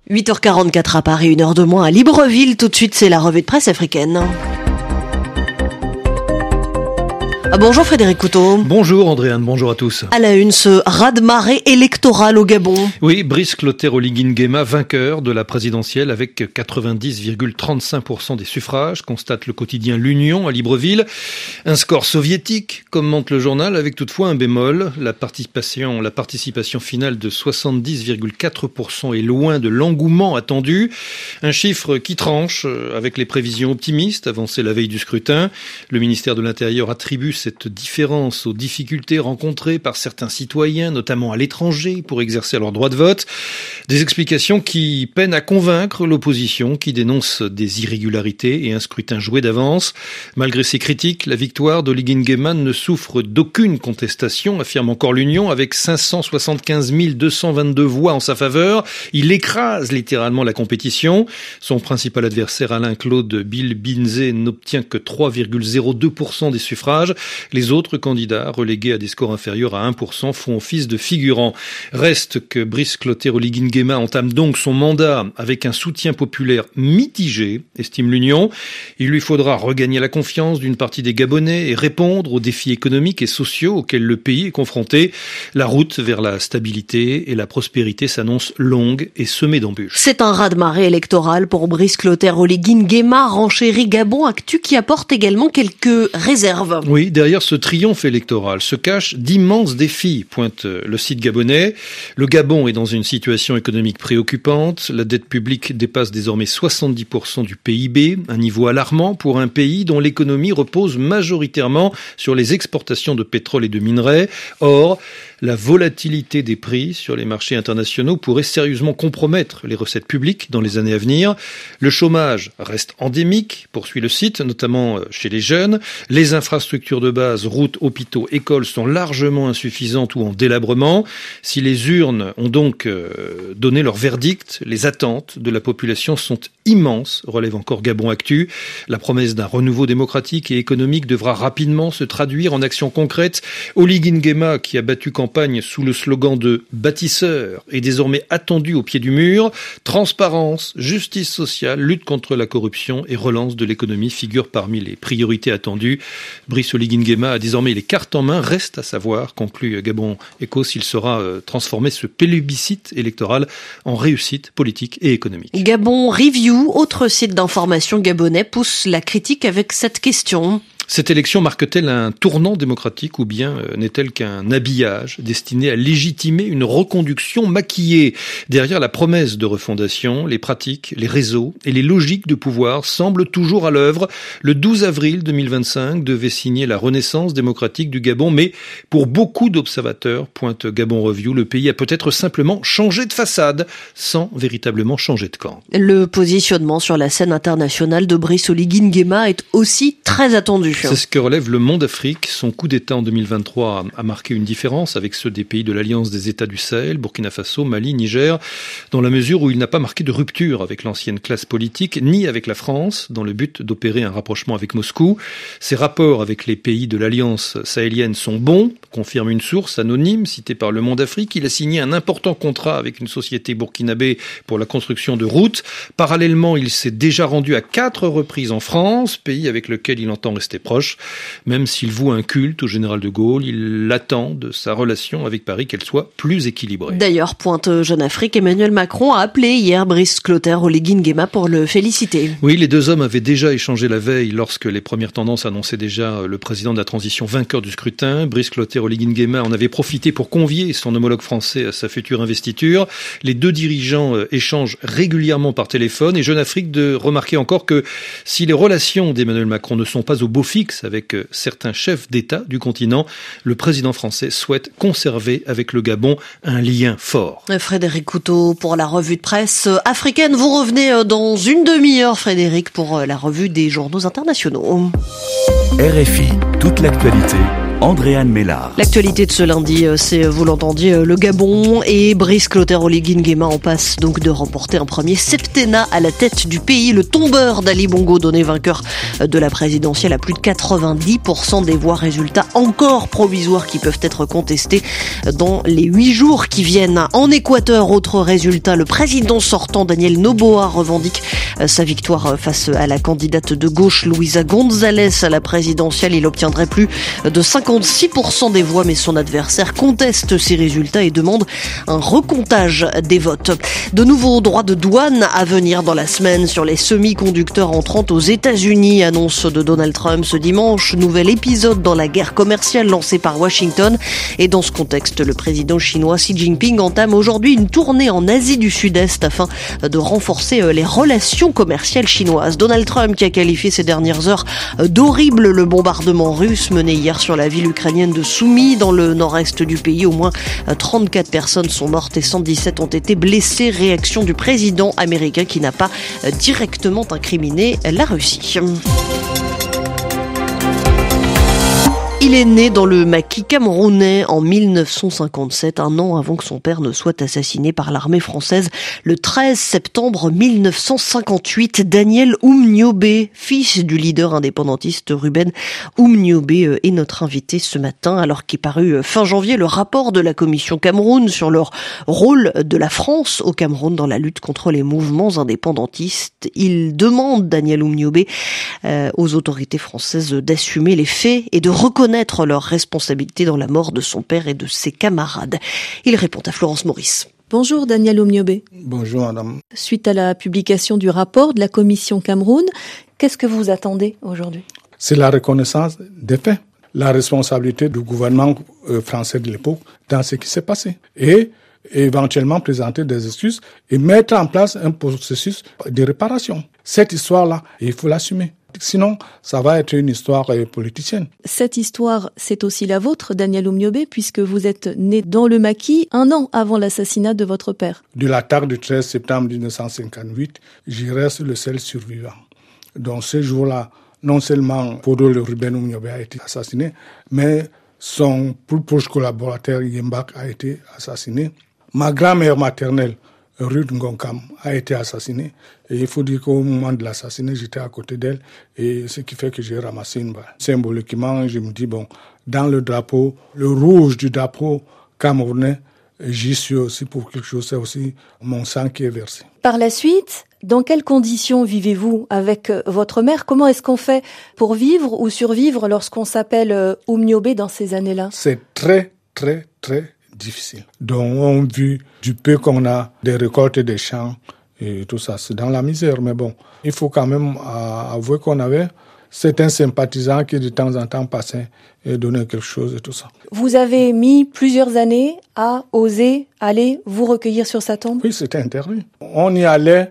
8h44 à Paris, 1 heure de moins à Libreville. Tout de suite, c'est la revue de presse africaine. Bonjour Frédéric Couteau. Bonjour Andréane, bonjour à tous. À la une, ce raz-de-marée électoral au Gabon. Oui, Brice Clotaire Oligui Nguema, vainqueur de la présidentielle avec 90,35% des suffrages, constate le quotidien L'Union à Libreville. Un score soviétique, commente le journal, avec toutefois un bémol. La participation finale de 70,4% est loin de l'engouement attendu. Un chiffre qui tranche avec les prévisions optimistes avancées la veille du scrutin. Le ministère de l'Intérieur attribue cette différence aux difficultés rencontrées par certains citoyens, notamment à l'étranger, pour exercer leur droit de vote. Des explications qui peinent à convaincre l'opposition, qui dénonce des irrégularités et un scrutin joué d'avance. Malgré ces critiques, la victoire d'Oligui Nguema ne souffre d'aucune contestation, affirme encore l'Union, avec 575 222 voix en sa faveur. Il écrase littéralement la compétition. Son principal adversaire, Alain-Claude Bilbinzé, n'obtient que 3,02% des suffrages. Les autres candidats, relégués à des scores inférieurs à 1%, font office de figurants. Reste que Brice Clotaire Oligui Nguema entame donc son mandat avec un soutien populaire mitigé, estime l'Union. Il lui faudra regagner la confiance d'une partie des Gabonais et répondre aux défis économiques et sociaux auxquels le pays est confronté. La route vers la stabilité et la prospérité s'annonce longue et semée d'embûches. C'est un raz-de-marée électoral pour Brice Clotaire Oligui Nguema, renchérit Gabon Actu, qui apporte également quelques réserves. Oui, derrière ce triomphe électoral se cachent d'immenses défis, pointe le site gabonais. Le Gabon est dans une situation économique préoccupante. La dette publique dépasse désormais 70% du PIB, un niveau alarmant pour un pays dont l'économie repose majoritairement sur les exportations de pétrole et de minerais. Or, la volatilité des prix sur les marchés internationaux pourrait sérieusement compromettre les recettes publiques dans les années à venir. Le chômage reste endémique, poursuit le site, notamment chez les jeunes. Les infrastructures de base, routes, hôpitaux, écoles sont largement insuffisantes ou en délabrement. Si les urnes ont donc donné leur verdict, les attentes de la population sont immenses, relève encore Gabon Actu. La promesse d'un renouveau démocratique et économique devra rapidement se traduire en actions concrètes. Oligui Nguema, qui a battu campagne sous le slogan de bâtisseur, est désormais attendu au pied du mur. Transparence, justice sociale, lutte contre la corruption et relance de l'économie figurent parmi les priorités attendues. Brice Oligui Nguema a désormais les cartes en main. Reste à savoir, conclut Gabon Echo, s'il saura transformer ce plébiscite électoral en réussite politique et économique. Gabon Review, autre site d'information gabonais, pousse la critique avec cette question. Cette élection marque-t-elle un tournant démocratique ou bien n'est-elle qu'un habillage destiné à légitimer une reconduction maquillée? Derrière la promesse de refondation, les pratiques, les réseaux et les logiques de pouvoir semblent toujours à l'œuvre. Le 12 avril 2025 devait signer la renaissance démocratique du Gabon, mais pour beaucoup d'observateurs, pointe Gabon Review, le pays a peut-être simplement changé de façade sans véritablement changer de camp. Le positionnement sur la scène internationale de Brice Oligui Nguema est aussi très attendu. C'est ce que relève Le Monde Afrique. Son coup d'État en 2023 a marqué une différence avec ceux des pays de l'Alliance des États du Sahel, Burkina Faso, Mali, Niger, dans la mesure où il n'a pas marqué de rupture avec l'ancienne classe politique, ni avec la France, dans le but d'opérer un rapprochement avec Moscou. Ses rapports avec les pays de l'Alliance sahélienne sont bons, confirme une source anonyme citée par Le Monde Afrique. Il a signé un important contrat avec une société burkinabé pour la construction de routes. Parallèlement, il s'est déjà rendu à 4 reprises en France, pays avec lequel il entend rester proche. Même s'il voue un culte au général de Gaulle, il attend de sa relation avec Paris qu'elle soit plus équilibrée. D'ailleurs, pointe Jeune Afrique, Emmanuel Macron a appelé hier Brice Clotaire Oligui Nguema pour le féliciter. Oui, les deux hommes avaient déjà échangé la veille lorsque les premières tendances annonçaient déjà le président de la transition vainqueur du scrutin. Brice Clotaire Oligui Nguema en avait profité pour convier son homologue français à sa future investiture. Les deux dirigeants échangent régulièrement par téléphone et Jeune Afrique de remarquer encore que si les relations d'Emmanuel Macron ne sont pas au beau fixe avec certains chefs d'État du continent, le président français souhaite conserver avec le Gabon un lien fort. Frédéric Couteau pour la revue de presse africaine. Vous revenez dans une demi-heure, Frédéric, pour la revue des journaux internationaux. RFI, toute l'actualité Andréane Mélard. L'actualité de ce lundi, c'est, vous l'entendiez, le Gabon et Brice Clotaire Oligui Nguema en passe donc de remporter un premier septennat à la tête du pays. Le tombeur d'Ali Bongo, donné vainqueur de la présidentielle à plus de 90% des voix, résultats encore provisoires qui peuvent être contestés dans les 8 jours qui viennent. En Équateur, autre résultat, le président sortant Daniel Noboa revendique sa victoire face à la candidate de gauche Luisa González à la présidentielle. Il obtiendrait plus de 56% des voix, mais son adversaire conteste ces résultats et demande un recomptage des votes. De nouveaux droits de douane à venir dans la semaine sur les semi-conducteurs entrant aux États-Unis, annonce de Donald Trump ce dimanche. Nouvel épisode dans la guerre commerciale lancée par Washington. Et dans ce contexte, le président chinois Xi Jinping entame aujourd'hui une tournée en Asie du Sud-Est afin de renforcer les relations commerciales chinoises. Donald Trump qui a qualifié ces dernières heures d'horrible le bombardement russe mené hier sur la ville ukrainienne de Soumy dans le nord-est du pays. Au moins 34 personnes sont mortes et 117 ont été blessées. Réaction du président américain qui n'a pas directement incriminé la Russie. Il est né dans le maquis camerounais en 1957, un an avant que son père ne soit assassiné par l'armée française. Le 13 septembre 1958, Daniel Oumniobé, fils du leader indépendantiste Ruben Oumniobé, est notre invité ce matin, alors qu'est paru fin janvier le rapport de la Commission Cameroun sur le rôle de la France au Cameroun dans la lutte contre les mouvements indépendantistes. Il demande, Daniel Oumniobé, aux autorités françaises d'assumer les faits et de reconnaître leurs responsabilités dans la mort de son père et de ses camarades. Il répond à Florence Maurice. Bonjour Daniel Oumniobé. Bonjour madame. Suite à la publication du rapport de la Commission Cameroun, qu'est-ce que vous attendez aujourd'hui ? C'est la reconnaissance des faits, la responsabilité du gouvernement français de l'époque dans ce qui s'est passé et éventuellement présenter des excuses et mettre en place un processus de réparation. Cette histoire-là, il faut l'assumer. Sinon, ça va être une histoire politicienne. Cette histoire, c'est aussi la vôtre, Daniel Oumniobé, puisque vous êtes né dans le maquis un an avant l'assassinat de votre père. De l'attaque du 13 septembre 1958, j'y reste le seul survivant. Donc ce jour-là, non seulement Podol Ruben Oumniobé a été assassiné, mais son plus proche collaborateur Yembak a été assassiné. Ma grand-mère maternelle, Ruth Ngonkam, a été assassinée. Et il faut dire qu'au moment de l'assassinat, j'étais à côté d'elle. Et ce qui fait que j'ai ramassé une balle. Symboliquement, je me dis, bon, dans le drapeau, le rouge du drapeau camerounais, j'y suis aussi pour quelque chose. C'est aussi mon sang qui est versé. Par la suite, dans quelles conditions vivez-vous avec votre mère ? Comment est-ce qu'on fait pour vivre ou survivre lorsqu'on s'appelle Oumniobé dans ces années-là ? C'est très, très, très difficile. Donc, on vit du peu qu'on a des récoltes des champs et tout ça. C'est dans la misère, mais bon, il faut quand même avouer qu'on avait certains sympathisants qui de temps en temps passaient et donnaient quelque chose et tout ça. Vous avez mis plusieurs années à oser aller vous recueillir sur sa tombe ? Oui, c'était interdit. On y allait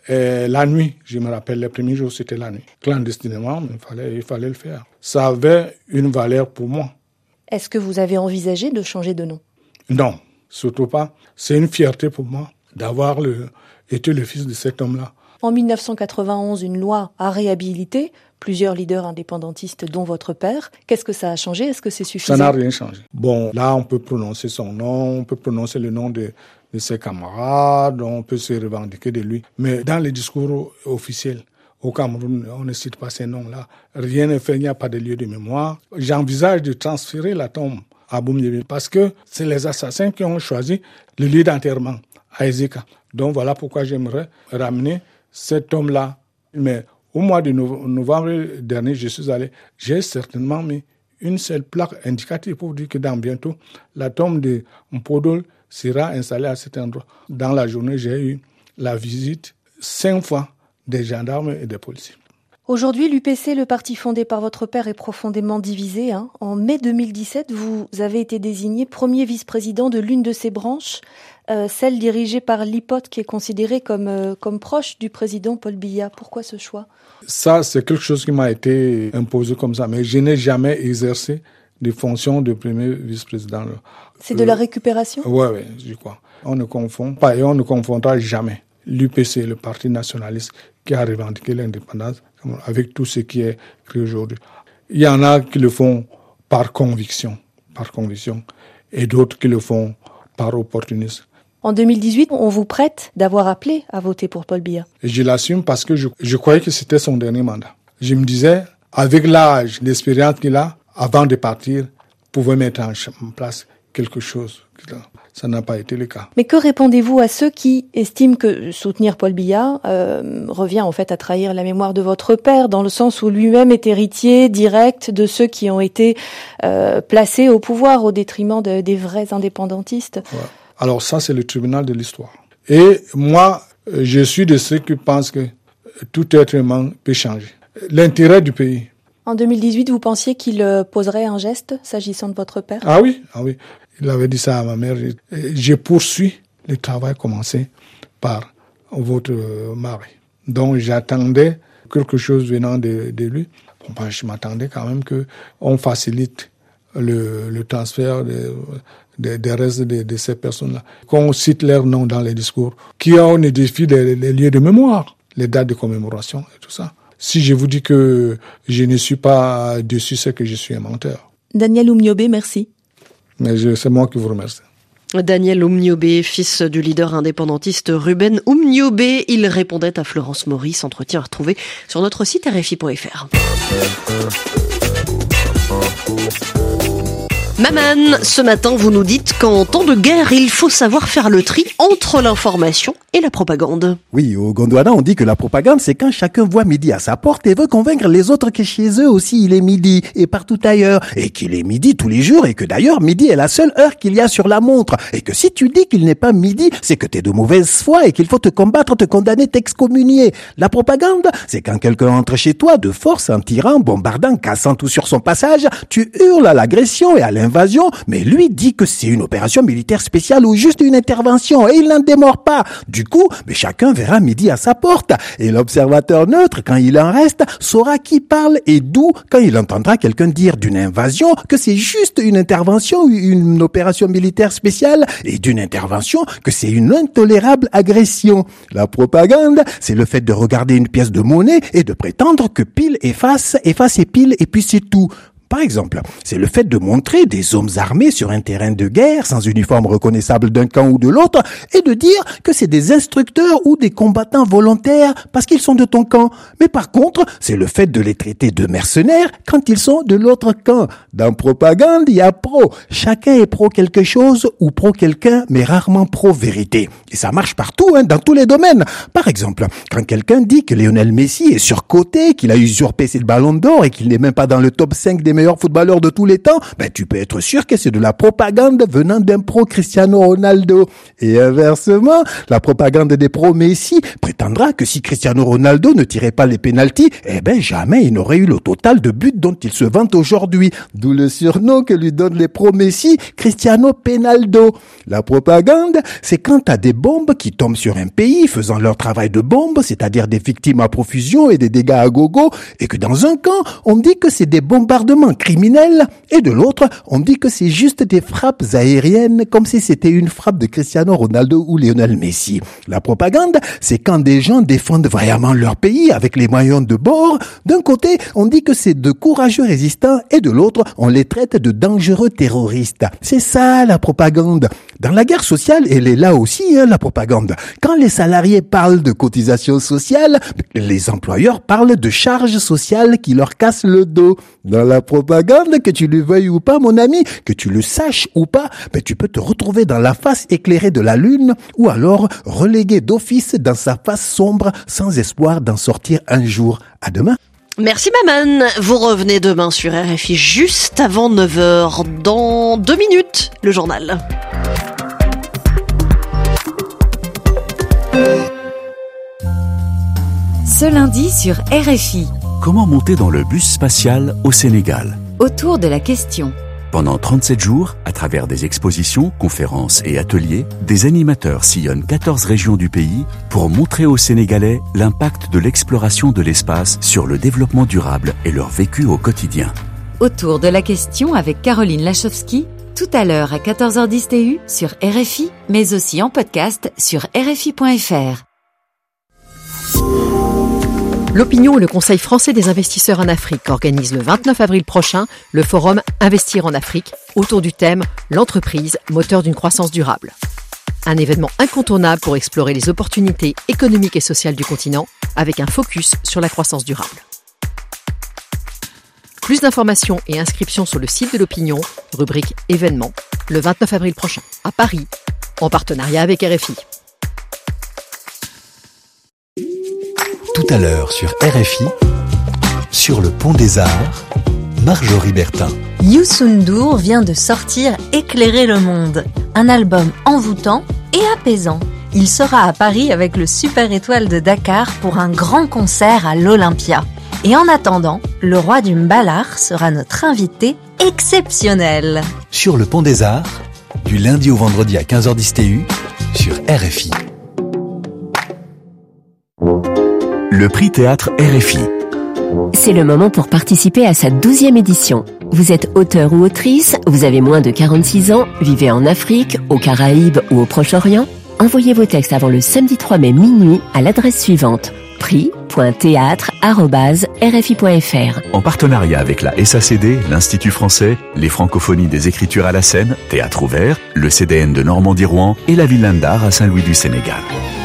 la nuit, je me rappelle, les premiers jours, c'était la nuit. Clandestinement, mais il fallait le faire. Ça avait une valeur pour moi. Est-ce que vous avez envisagé de changer de nom ? Non, surtout pas. C'est une fierté pour moi d'avoir été le fils de cet homme-là. En 1991, une loi a réhabilité plusieurs leaders indépendantistes, dont votre père. Qu'est-ce que ça a changé ? Est-ce que c'est suffisant ? Ça n'a rien changé. Bon, là, on peut prononcer son nom, on peut prononcer le nom de ses camarades, on peut se revendiquer de lui. Mais dans les discours officiels, au Cameroun, on ne cite pas ces noms-là. Rien n'est fait, il n'y a pas de lieu de mémoire. J'envisage de transférer la tombe à Boumdiébé parce que c'est les assassins qui ont choisi le lieu d'enterrement à Ezeka. Donc voilà pourquoi j'aimerais ramener cet homme-là. Mais au mois de novembre dernier, je suis allé, j'ai certainement mis une seule plaque indicative pour dire que dans bientôt, la tombe de Mpodol sera installée à cet endroit. Dans la journée, j'ai eu la visite 5 fois des gendarmes et des policiers. Aujourd'hui, l'UPC, le parti fondé par votre père, est profondément divisé. En mai 2017, vous avez été désigné premier vice-président de l'une de ses branches, celle dirigée par l'IPOT, qui est considérée comme proche du président Paul Biya. Pourquoi ce choix ? Ça, c'est quelque chose qui m'a été imposé comme ça, mais je n'ai jamais exercé des fonctions de premier vice-président. C'est de la récupération ? Oui, je crois. On ne confond pas et on ne confondra jamais l'UPC, le parti nationaliste, qui a revendiqué l'indépendance, avec tout ce qui est créé aujourd'hui. Il y en a qui le font par conviction, et d'autres qui le font par opportunisme. En 2018, on vous prête d'avoir appelé à voter pour Paul Biya. Et je l'assume parce que je croyais que c'était son dernier mandat. Je me disais, avec l'âge, l'expérience qu'il a, avant de partir, pouvait mettre en place quelque chose. Ça n'a pas été le cas. Mais que répondez-vous à ceux qui estiment que soutenir Paul Biya revient en fait à trahir la mémoire de votre père, dans le sens où lui-même est héritier direct de ceux qui ont été placés au pouvoir au détriment des vrais indépendantistes? Ouais. Alors ça, c'est le tribunal de l'histoire. Et moi, je suis de ceux qui pensent que tout être humain peut changer. L'intérêt du pays. En 2018, vous pensiez qu'il poserait un geste s'agissant de votre père? Ah oui. Il avait dit ça à ma mère. Je poursuis le travail commencé par votre mari. Donc j'attendais quelque chose venant de lui. Bon, je m'attendais quand même qu'on facilite le transfert des restes de ces personnes-là. Qu'on cite leurs noms dans les discours, qui ont des défis les lieux de mémoire, les dates de commémoration et tout ça. Si je vous dis que je ne suis pas dessus, c'est que je suis un menteur. Daniel Oumniobé, merci. Mais c'est moi qui vous remercie. Daniel Oumniobé, fils du leader indépendantiste Ruben Oumniobé, il répondait à Florence Maurice, entretien à retrouver sur notre site RFI.fr. Maman, ce matin, vous nous dites qu'en temps de guerre, il faut savoir faire le tri entre l'information et la propagande. Oui, au Gondwana, on dit que la propagande, c'est quand chacun voit midi à sa porte et veut convaincre les autres que chez eux aussi il est midi et partout ailleurs, et qu'il est midi tous les jours, et que d'ailleurs midi est la seule heure qu'il y a sur la montre, et que si tu dis qu'il n'est pas midi, c'est que t'es de mauvaise foi et qu'il faut te combattre, te condamner, t'excommunier. La propagande, c'est quand quelqu'un entre chez toi de force en tirant, bombardant, cassant tout sur son passage, tu hurles à l'agression et à l'invasion, mais lui dit que c'est une opération militaire spéciale ou juste une intervention, et il n'en démord pas. Du coup, mais chacun verra midi à sa porte, et l'observateur neutre, quand il en reste, saura qui parle et d'où quand il entendra quelqu'un dire d'une invasion que c'est juste une intervention ou une opération militaire spéciale, et d'une intervention que c'est une intolérable agression. La propagande, c'est le fait de regarder une pièce de monnaie et de prétendre que pile et face et pile, et puis c'est tout. Par exemple, c'est le fait de montrer des hommes armés sur un terrain de guerre sans uniforme reconnaissable d'un camp ou de l'autre et de dire que c'est des instructeurs ou des combattants volontaires parce qu'ils sont de ton camp. Mais par contre, c'est le fait de les traiter de mercenaires quand ils sont de l'autre camp. Dans propagande, il y a pro. Chacun est pro quelque chose ou pro quelqu'un, mais rarement pro vérité. Et ça marche partout, dans tous les domaines. Par exemple, quand quelqu'un dit que Lionel Messi est surcoté, qu'il a usurpé le ballon d'or et qu'il n'est même pas dans le top 5 des meilleur footballeur de tous les temps, tu peux être sûr que c'est de la propagande venant d'un pro Cristiano Ronaldo. Et inversement, la propagande des pros Messi prétendra que si Cristiano Ronaldo ne tirait pas les pénaltys, jamais il n'aurait eu le total de buts dont il se vante aujourd'hui. D'où le surnom que lui donnent les pros Messi, Cristiano Penaldo. La propagande, c'est quand t'as des bombes qui tombent sur un pays faisant leur travail de bombe, c'est-à-dire des victimes à profusion et des dégâts à gogo, et que dans un camp, on dit que c'est des bombardements criminels, et de l'autre, on dit que c'est juste des frappes aériennes, comme si c'était une frappe de Cristiano Ronaldo ou Lionel Messi. La propagande, c'est quand des gens défendent vraiment leur pays avec les moyens de bord. D'un côté, on dit que c'est de courageux résistants, et de l'autre, on les traite de dangereux terroristes. C'est ça, la propagande. Dans la guerre sociale, elle est là aussi, la propagande. Quand les salariés parlent de cotisations sociales, les employeurs parlent de charges sociales qui leur cassent le dos. Dans la propagande, que tu le veuilles ou pas, mon ami, que tu le saches ou pas, tu peux te retrouver dans la face éclairée de la lune, ou alors relégué d'office dans sa face sombre, sans espoir d'en sortir un jour. À demain. Merci Maman, vous revenez demain sur RFI juste avant 9h, dans 2 minutes, le journal. Ce lundi sur RFI. Comment monter dans le bus spatial au Sénégal ? Autour de la question. Pendant 37 jours, à travers des expositions, conférences et ateliers, des animateurs sillonnent 14 régions du pays pour montrer aux Sénégalais l'impact de l'exploration de l'espace sur le développement durable et leur vécu au quotidien. Autour de la question avec Caroline Lachowski, tout à l'heure à 14h10 TU sur RFI, mais aussi en podcast sur RFI.fr. L'Opinion et le Conseil français des investisseurs en Afrique organisent le 29 avril prochain le forum Investir en Afrique autour du thème « L'entreprise, moteur d'une croissance durable ». Un événement incontournable pour explorer les opportunités économiques et sociales du continent avec un focus sur la croissance durable. Plus d'informations et inscriptions sur le site de l'Opinion, rubrique événements, le 29 avril prochain à Paris, en partenariat avec RFI. Tout à l'heure sur RFI, sur le pont des Arts, Marjorie Bertin. Youssou N'Dour vient de sortir Éclairer le monde, un album envoûtant et apaisant. Il sera à Paris avec le Super Étoile de Dakar pour un grand concert à l'Olympia. Et en attendant, le roi du Mbalar sera notre invité exceptionnel. Sur le pont des Arts, du lundi au vendredi à 15h10 TU, sur RFI. Le prix théâtre RFI. C'est le moment pour participer à sa 12e édition. Vous êtes auteur ou autrice, vous avez moins de 46 ans, vivez en Afrique, aux Caraïbes ou au Proche-Orient. Envoyez vos textes avant le samedi 3 mai minuit à l'adresse suivante: prix.théâtre@rfi.fr. En partenariat avec la SACD, l'Institut français, les Francophonies des Écritures à la Seine, Théâtre ouvert, le CDN de Normandie-Rouen et la Ville d'Art à Saint-Louis du Sénégal.